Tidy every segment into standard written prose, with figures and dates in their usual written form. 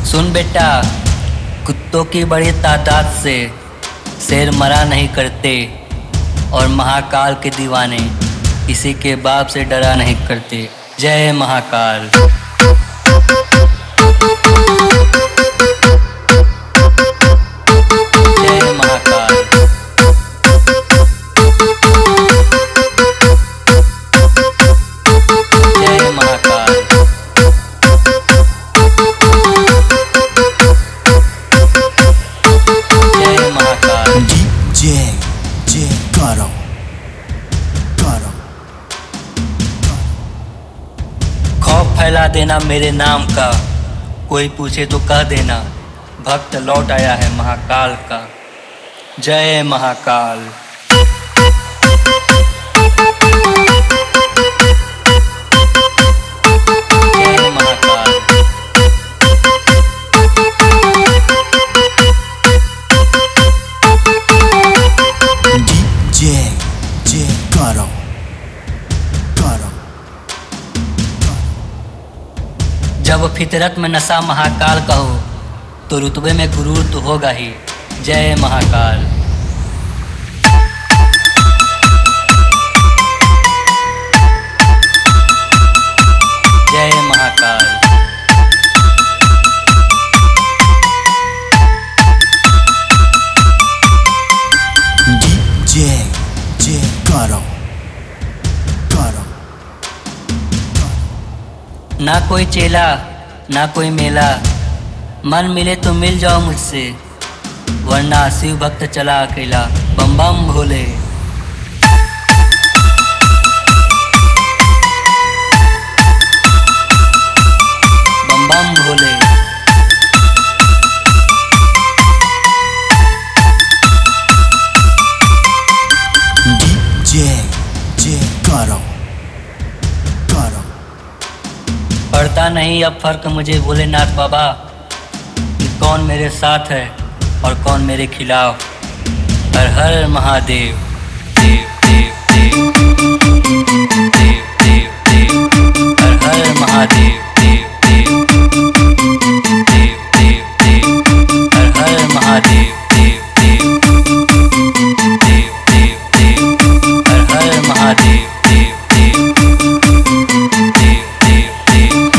सुन बेटा, कुत्तों की बड़ी तादाद से शेर मरा नहीं करते और महाकाल के दीवाने किसी के बाप से डरा नहीं करते। जय महाकाल। जय महाकाल। जय महाकाल। जय महाकाल। जय करो करो। खौफ फैला देना मेरे नाम का, कोई पूछे तो कह देना भक्त लौट आया है महाकाल का। जय महाकाल। जय महाकाल। जय करो करो। जब फितरत में नशा महाकाल का हो तो रुतबे में गुरूर तो होगा ही। जय महाकाल। जय महाकाल। जय करो करो। ना कोई चेला ना कोई मेला, मन मिले तो मिल जाओ मुझसे, वरना शिव भक्त चला अकेला। बम बम भोले। बम बम भोले। जय करो करो। पड़ता नहीं अब फर्क मुझे भोलेनाथ बाबा कि कौन मेरे साथ है और कौन मेरे खिलाफ। हर हर महादेव। देव देव देव देव देव देव। हर हर महादेव। देव देव देव देव देव। हर हर महादेव। देव देव देव देव देव। हर हर महादेव। देव देव देव देव देव।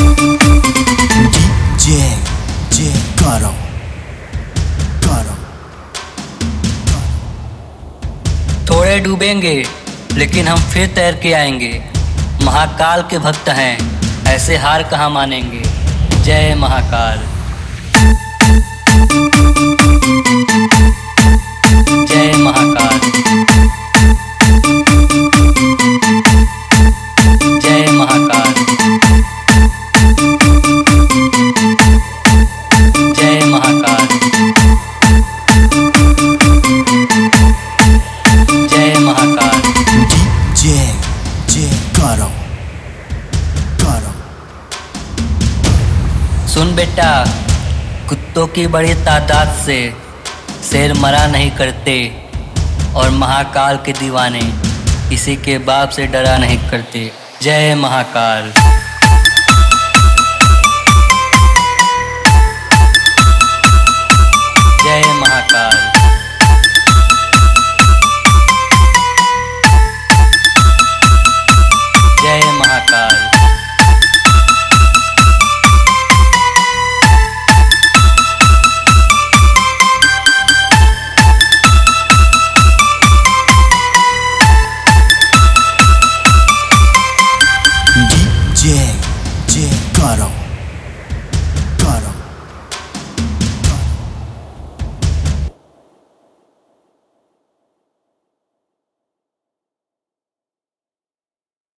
जय करो करो। थोड़े डूबेंगे लेकिन हम फिर तैर के आएंगे। महाकाल के भक्त हैं, ऐसे हार कहाँ मानेंगे। जय महाकाल। जय महाकाल। जय महाकाल। जय महाकाल। जय महाकाल। जय करो करो। सुन बेटा, कुत्तों की बड़ी तादाद से शेर मरा नहीं करते और महाकाल के दीवाने किसी के बाप से डरा नहीं करते। जय महाकाल। जय महाकाल। जय महाकाल। जय